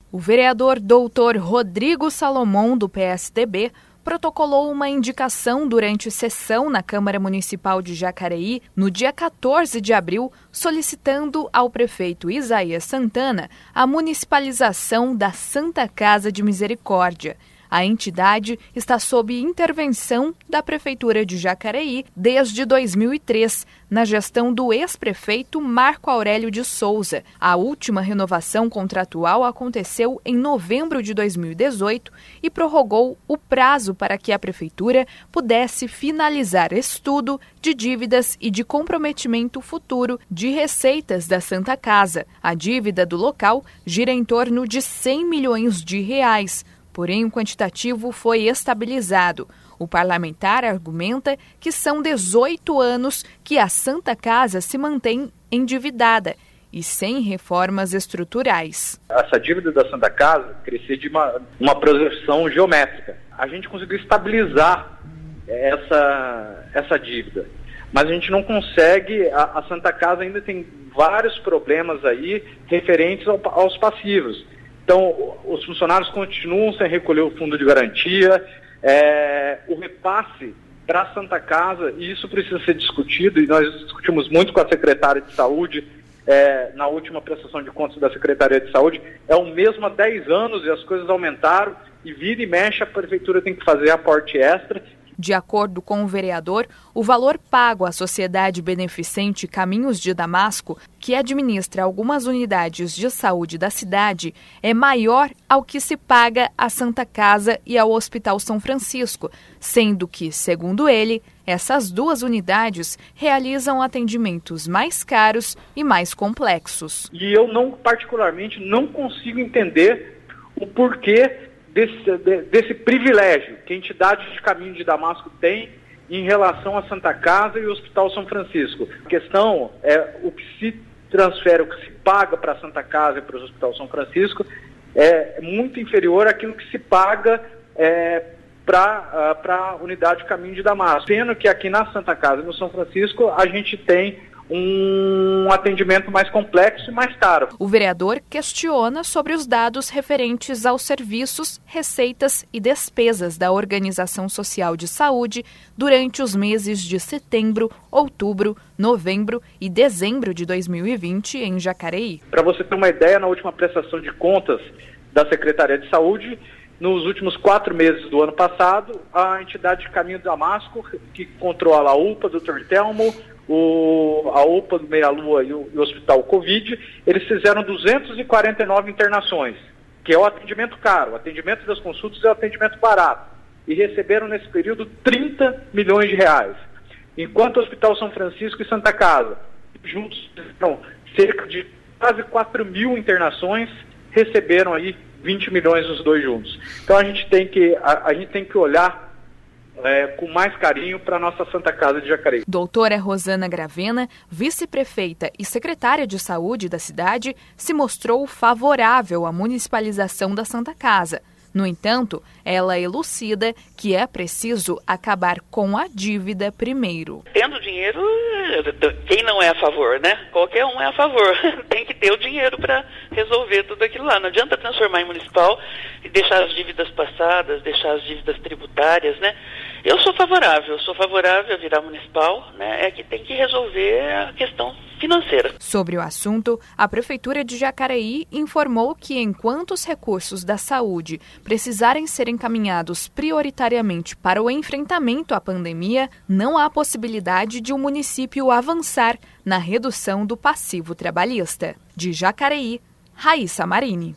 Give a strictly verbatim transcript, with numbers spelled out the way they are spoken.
O vereador doutor Rodrigo Salomão, do P S D B, protocolou uma indicação durante sessão na Câmara Municipal de Jacareí, no dia quatorze de abril, solicitando ao prefeito Isaías Santana a municipalização da Santa Casa de Misericórdia. A entidade está sob intervenção da Prefeitura de Jacareí desde dois mil e três, na gestão do ex-prefeito Marco Aurélio de Souza. A última renovação contratual aconteceu em novembro de dois mil e dezoito e prorrogou o prazo para que a Prefeitura pudesse finalizar estudo de dívidas e de comprometimento futuro de receitas da Santa Casa. A dívida do local gira em torno de cem milhões de reais. Porém, o quantitativo foi estabilizado. O parlamentar argumenta que são dezoito anos que a Santa Casa se mantém endividada e sem reformas estruturais. Essa dívida da Santa Casa cresceu de uma, uma progressão geométrica. A gente conseguiu estabilizar essa, essa dívida, mas a gente não consegue, a, a Santa Casa ainda tem vários problemas aí referentes ao, aos passivos. Então, os funcionários continuam sem recolher o fundo de garantia, é, o repasse para a Santa Casa, e isso precisa ser discutido, e nós discutimos muito com a secretária de Saúde, é, na última prestação de contas da Secretaria de Saúde, é o mesmo há dez anos e as coisas aumentaram, e vira e mexe a Prefeitura tem que fazer aporte extra. De acordo com o vereador, o valor pago à Sociedade Beneficente Caminhos de Damasco, que administra algumas unidades de saúde da cidade, é maior ao que se paga à Santa Casa e ao Hospital São Francisco, sendo que, segundo ele, essas duas unidades realizam atendimentos mais caros e mais complexos. E eu não, particularmente, não consigo entender o porquê Desse, desse privilégio que a entidade de Caminho de Damasco tem em relação à Santa Casa e o Hospital São Francisco. A questão é o que se transfere, o que se paga para a Santa Casa e para o Hospital São Francisco é muito inferior àquilo que se paga é, para a unidade de Caminho de Damasco. Sendo que aqui na Santa Casa e no São Francisco a gente tem um atendimento mais complexo e mais caro. O vereador questiona sobre os dados referentes aos serviços, receitas e despesas da Organização Social de Saúde durante os meses de setembro, outubro, novembro e dezembro de dois mil e vinte em Jacareí. Para você ter uma ideia, na última prestação de contas da Secretaria de Saúde, nos últimos quatro meses do ano passado, a entidade de Caminho de Damasco, que controla a U P A, doutor Telmo, O, a U P A do Meia Lua e o, e o Hospital Covid, eles fizeram duzentas e quarenta e nove internações, que é o atendimento caro. O atendimento das consultas é o atendimento barato. E receberam nesse período trinta milhões de reais. Enquanto o Hospital São Francisco e Santa Casa, juntos, não, cerca de quase quatro mil internações, receberam aí vinte milhões os dois juntos. Então a gente tem que, a, a gente tem que olhar É, com mais carinho para a nossa Santa Casa de Jacareí. Doutora Rosana Gravena, vice-prefeita e secretária de saúde da cidade, se mostrou favorável à municipalização da Santa Casa. No entanto, ela elucida que é preciso acabar com a dívida primeiro. Tendo dinheiro, quem não é a favor, né? Qualquer um é a favor. Tem que ter o dinheiro para resolver tudo aquilo lá. Não adianta transformar em municipal e deixar as dívidas passadas, deixar as dívidas tributárias, né? Eu sou favorável, eu sou favorável a virar municipal, né? É que tem que resolver a questão financeira. Sobre o assunto, a Prefeitura de Jacareí informou que enquanto os recursos da saúde precisarem ser encaminhados prioritariamente para o enfrentamento à pandemia, não há possibilidade de o município avançar na redução do passivo trabalhista. De Jacareí, Raíssa Marini.